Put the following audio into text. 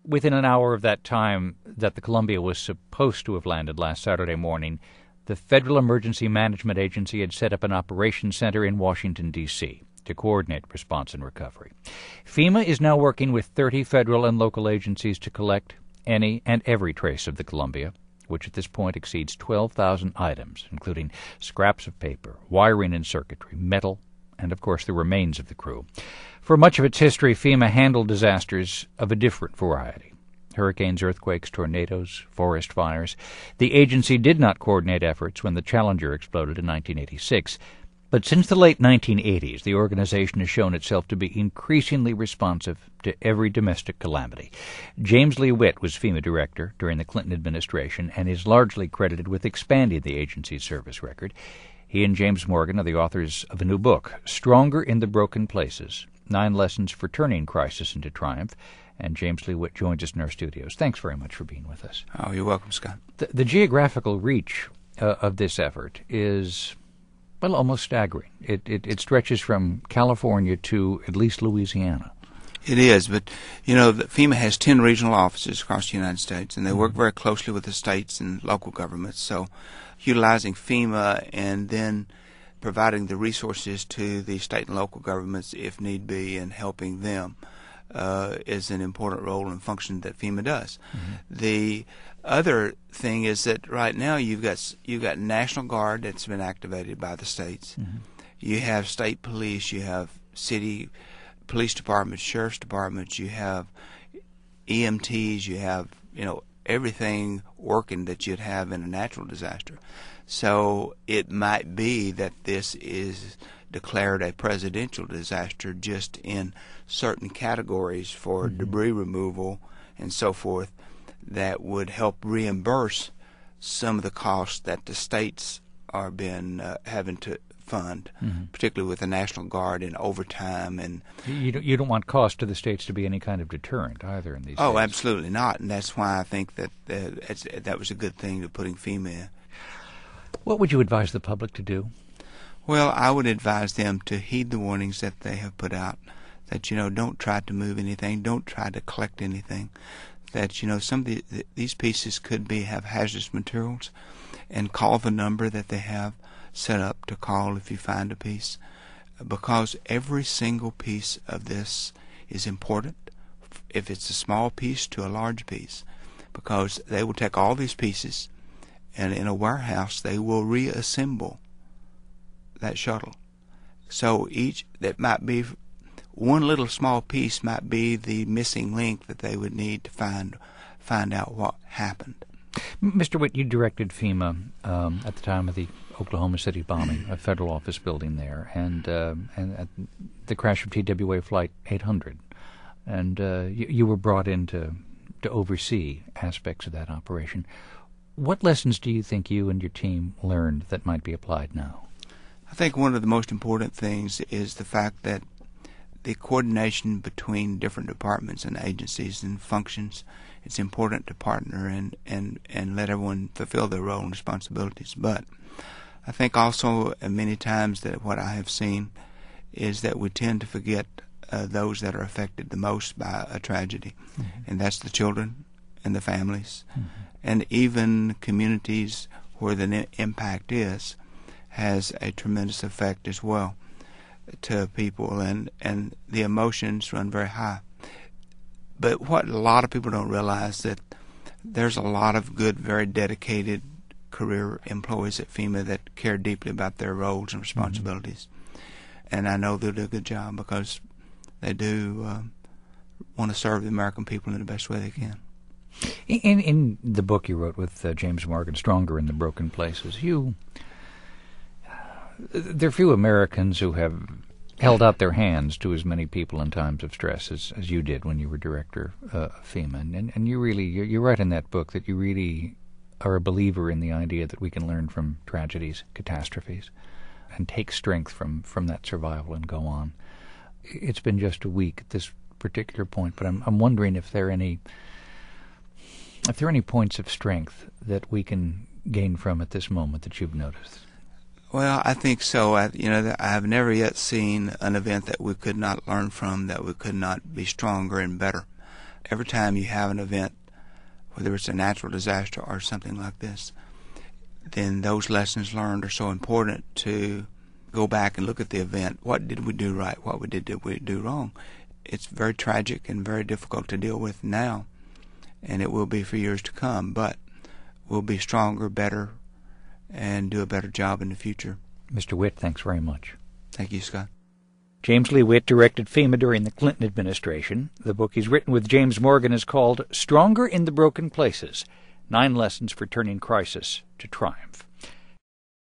within an hour of that time that the Columbia was supposed to have landed last Saturday morning, the Federal Emergency Management Agency had set up an operations center in Washington, D.C. to coordinate response and recovery. FEMA is now working with 30 federal and local agencies to collect any and every trace of the Columbia, which at this point exceeds 12,000 items, including scraps of paper, wiring and circuitry, metal, and, of course, the remains of the crew. For much of its history, FEMA handled disasters of a different variety. Hurricanes, earthquakes, tornadoes, forest fires. The agency did not coordinate efforts when the Challenger exploded in 1986. But since the late 1980s, the organization has shown itself to be increasingly responsive to every domestic calamity. James Lee Witt was FEMA director during the Clinton administration and is largely credited with expanding the agency's service record. He and James Morgan are the authors of a new book, Stronger in the Broken Places, 9 Lessons for Turning Crisis into Triumph. And James Lee Witt joins us in our studios. Thanks very much for being with us. Oh, you're welcome, Scott. The geographical reach of this effort is, well, almost staggering. It stretches from California to at least Louisiana. It is, but, FEMA has 10 regional offices across the United States, and they work very closely with the states and local governments. So utilizing FEMA and then providing the resources to the state and local governments, if need be, and helping them is an important role and function that FEMA does. Mm-hmm. The other thing is that right now you've got National Guard that's been activated by the states. Mm-hmm. You have state police, you have city police departments, sheriff's departments, you have EMTs, you have everything working that you'd have in a natural disaster. So it might be that this is declared a presidential disaster just in certain categories for debris removal and so forth that would help reimburse some of the costs that the states are having to fund, particularly with the National Guard and overtime. And you don't want cost to the states to be any kind of deterrent either in these Oh, days. Absolutely not, and that's why I think that that was a good thing to putting FEMA in. What would you advise the public to do? Well, I would advise them to heed the warnings that they have put out, that, don't try to move anything, don't try to collect anything, that, some of these pieces could have hazardous materials, and call the number that they have set up to call if you find a piece, because every single piece of this is important, if it's a small piece to a large piece, because they will take all these pieces and in a warehouse they will reassemble that shuttle. So that might be one little small piece might be the missing link that they would need to find out what happened. Mr. Witt, you directed FEMA at the time of the Oklahoma City bombing, a federal office building there, and at the crash of TWA Flight 800. And you were brought in to oversee aspects of that operation. What lessons do you think you and your team learned that might be applied now? I think one of the most important things is the fact that the coordination between different departments and agencies and functions, it's important to partner and let everyone fulfill their role and responsibilities. But I think also many times that what I have seen is that we tend to forget those that are affected the most by a tragedy, and that's the children and the families, and even communities where the impact has a tremendous effect as well to people, and the emotions run very high. But what a lot of people don't realize that there's a lot of good, very dedicated career employees at FEMA that care deeply about their roles and responsibilities. And I know they'll do a good job because they do want to serve the American people in the best way they can. In the book you wrote with James Morgan, Stronger in the Broken Places, there are few Americans who have held out their hands to as many people in times of stress as you did when you were director of FEMA. And you write in that book that you really are a believer in the idea that we can learn from tragedies, catastrophes, and take strength from that survival and go on. It's been just a week at this particular point, but I'm wondering if there are any points of strength that we can gain from at this moment that you've noticed. Well, I think so. I have never yet seen an event that we could not learn from, that we could not be stronger and better. every time you have an event, whether it's a natural disaster or something like this, then those lessons learned are so important to go back and look at the event. What did we do right? What did we do wrong? It's very tragic and very difficult to deal with now, and it will be for years to come, but we'll be stronger, better, and do a better job in the future. Mr. Witt, thanks very much. Thank you, Scott. James Lee Witt directed FEMA during the Clinton administration. The book he's written with James Morgan is called Stronger in the Broken Places: 9 Lessons for Turning Crisis to Triumph.